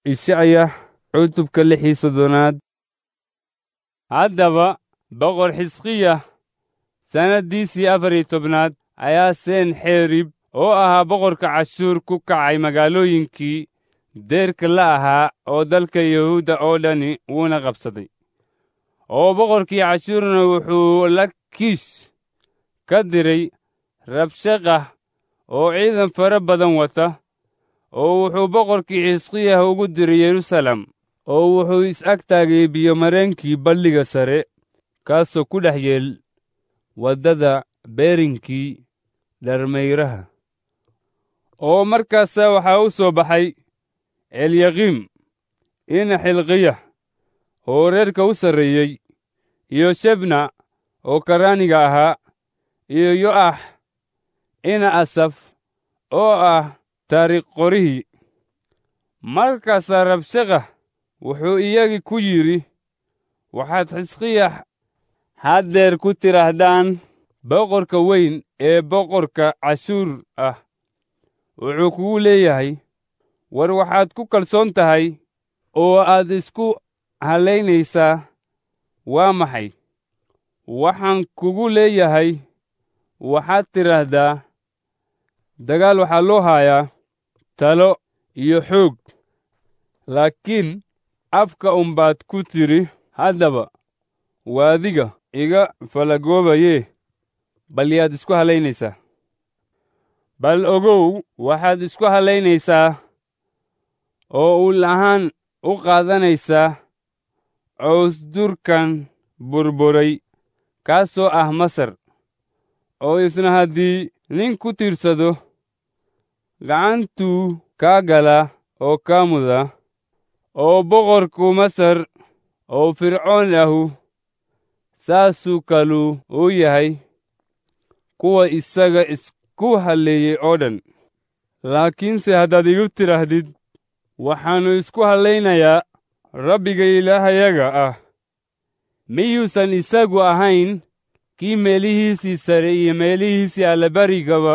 Ishacya cutubka 6. Haddaba boqor Xisqiya sannadiisii 14 ayaa Senxerib oo ahaa boqorka Cashuur ku kacay magaalooyinkii deerka la ahaa oo dalka Yahuuda oo dhani wuuna qabsaday. Oo boqorkii Cashuurna wuxuu Lakiish ka diray Rabshaqeh oo ciidan fara badan wata, oo wuxuu boqorkii Xisqiya ugu diray Yerusalem, oo wuxuu is-ag taagay biyo-mareenkii balliga sare, kaasoo ku dhex yeel waddada beerinkii dharmayraha. Oo markaasaa waxaa u soo baxay Elyaqiim ina Xilqiya oo reerka u sarreeyey, iyo Shebna oo karraaniga ahaa, iyo Yo'ax ina Asaf oo ah taariikh qorihii. Markaasaa Rabshaqeh wuxuu iyagii ku yidhi, waxaad Xisqiya haddeer ku tidhaahdaan, boqorka weyn ee boqorka Cashuur ah wuxuu kugu leeyahay, war waxaad ku kalsoon tahay oo aad isku halaynaysaa waa maxay? Waxaan kugu leeyahay, waxaad tidhaahdaa, dagaal waxaa loo hayaa talo iyo xoog, laakiin afka unbaad ku tidhi, haddaba waadiga iga falagoobaye, bal yaad isku halaynaysaa? Bal ogow, waxaad isku halaynaysaa oo ul ahaan u qaadanaysaa cawsdurkan burburay, kaasoo ah Masar, oo isna haddii nin ku tiirsado, gacantuu kaa galaa oo kaa mudaa. Oo boqorku Masar oo Fircoon ahu saasuu kaluu u yahay kuwa isaga isku halleeyey oo dhan. Laakiinse haddaad igu tidhaahdid, waxaannu isku hallaynayaa Rabbiga Ilaahayaga ah, miyuusan isagu ahayn kii meelihiisii sare iyo meelihiisii allabarigaba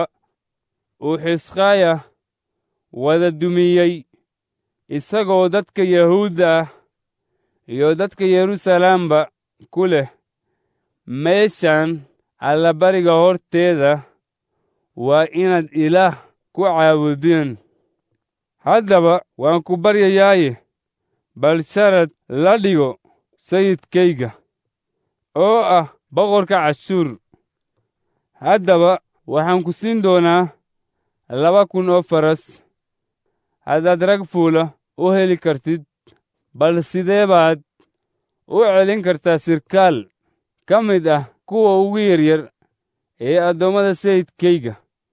uu Xisqiya wada dumiyey, isagoo dadka Yahuudda ah iyo dadka Yerusalemba ku leh, meeshan allabariga horteeda waa inaad Ilaah ku caabudeen. Haddaba waan ku baryayaaye, bal sharad la dhigo sayidkayga, oo ah boqorka Cashuur. Haddaba waxaan ku siin doonaa 2,000 oo faras, haddaad rag fuula u heli kartid. Bal sidee baad u celin kartaa sirkaal ka mid ah kuwa ugu yaryar ee addoommada sayidkayga?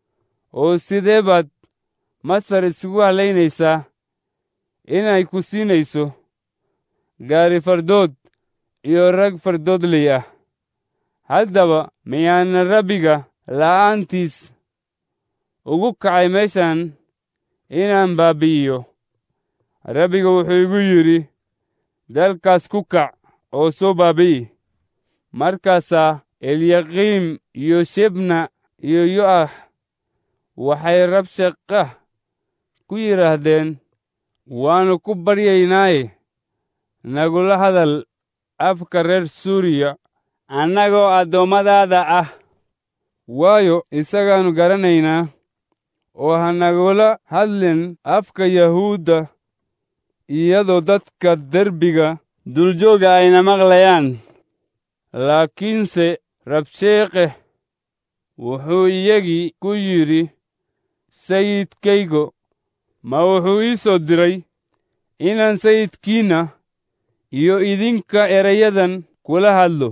Oo sidee baad Masar isugu halaynaysaa inay ku siinayso gaari fardood iyo rag fardoodley ah? Haddaba miyaanan Rabbiga la'aantiis ugu kacay meeshan inaan baabi'iyo? Rabbiga wuxuu igu yidhi, dalkaas ku kac oo soo baabi'i. Markaasaa Elyaqiim iyo Shebna iyo Yo'ax waxay Rabshaqeh ku yidhaahdeen, waannu ku baryaynaaye, nagula hadal afka reer Suuriya annagoo addoommadaada ah, waayo isagaannu garanaynaa, oo ha nagula hadlin afka Yahuudda iyadoo dadka derbiga duljooga ayna maqlayaan. Laakiinse Rabshaqeh wuxuu iyagii ku yidhi, sayidkaygo ma wuxuu ii soo diray inaan sayidkiinna iyo idinka erayadan kula hadlo?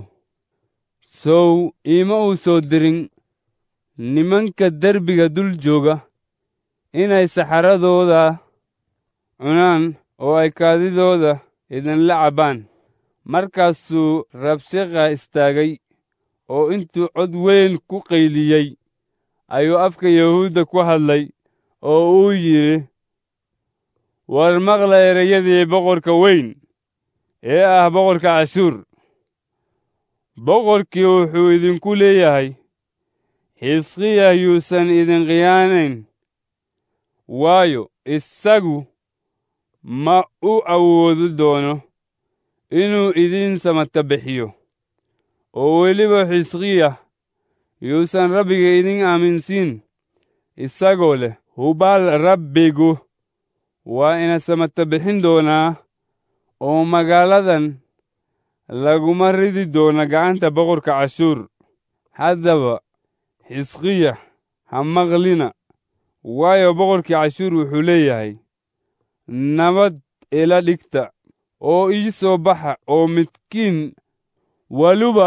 Sow iima uu soo dirin nimanka derbiga dul jooga inay saxaradooda cunaan oo ay kaadidooda idinla cabbaan? Markaasuu Rabshaqeh istaagay, oo intuu cod weyn ku qayliyey ayuu afka Yahuudda ku hadlay, oo uu yidhi, war maqla erayadii boqorka weyn ee ah boqorka Cashuur. Boqorkii wuxuu idinku leeyahay, Xisqiya yuusan idin khiyaanayn, waayo isagu ma u awoodi doono inuu idin samata bixiyo. oo weliba Xisqiya yuusan Rabbiga idin aaminsiin isagoo leh, hubaal Rabbigu waa ina samata bixin doonaa oo magaaladan laguma ridi doona gacanta boqorka Cashuur. Haddaba Xisqiya ha maqlina, waayo boqorkii Cashuur wuxuu leeyahay, nabad ila dhigta oo ii soo baxa oo midkiin waluba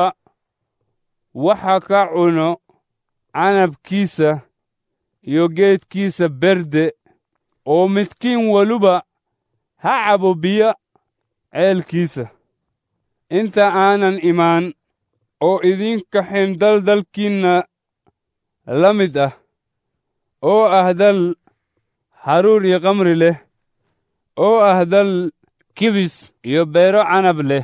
waxa ka cuno canabkiisa iyo geedkiisa berde, oo midkiin waluba ha cabo biyo ceelkiisa, inta aanan imaan oo idin kaxin dalkiinna la mid ah, oo ah dal haruur iyo khamri leh, oo ah dal kibis iyo beero canab leh.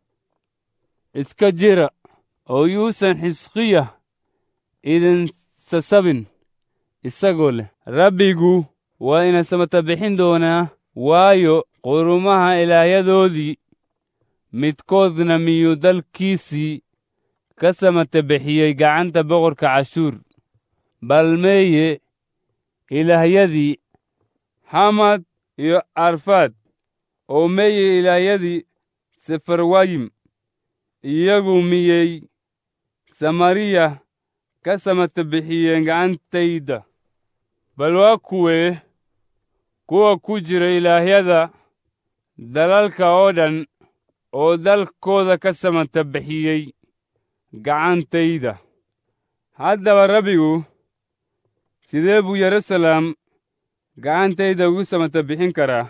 Iska jira oo yuusan Xisqiya idin sasabin isagoo leh, Rabbigu waa ina samata bixin doonaa, waayo qurumaha ilaahyadoodii midkoodna miyuu dalkiisii ka samata bixiyey gacanta boqorka Cashuur? Bal meeye ilaahyadii Xamad iyo Arfaad, oo meeye ilaahyadii Sefarwayim? Iyagu miyay Samariya ka samata bixiyeen gacantayda? Bal waa kuwa ku jira ilaahyada dalalka oo dhan oo dalkooda ka samata bixiyey gacantayda. Haddaba Rabbigu sidee buu Yeruusaalem gacantayda ugu samata bixin karaa?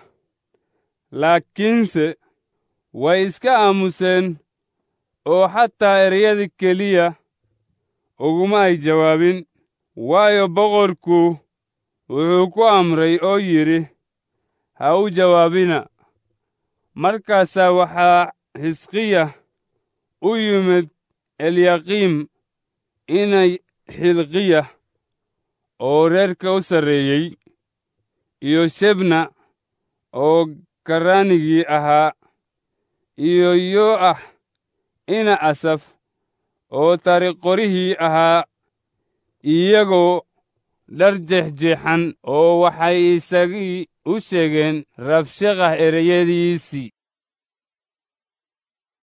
Laakiinse way iska aamuseen oo xataa ereyadii keliya uguma ay jawaabin, waayo boqorku wuxuu ku amray oo yidhi, ha u jawaabina. Markaasaa waxaa Xisqiya u yimid Elyaqiim inay Xilqiya oo reerka u sarreeyey, iyo Shebna oo karraanigii ahaa, iyo Yo'ah ina Asaf oo taariikh-qorihii ahaa, iyagoo dhar jeexjeexan, oo waxay isagii u sheegeen Rabshakeh ereyadiisii.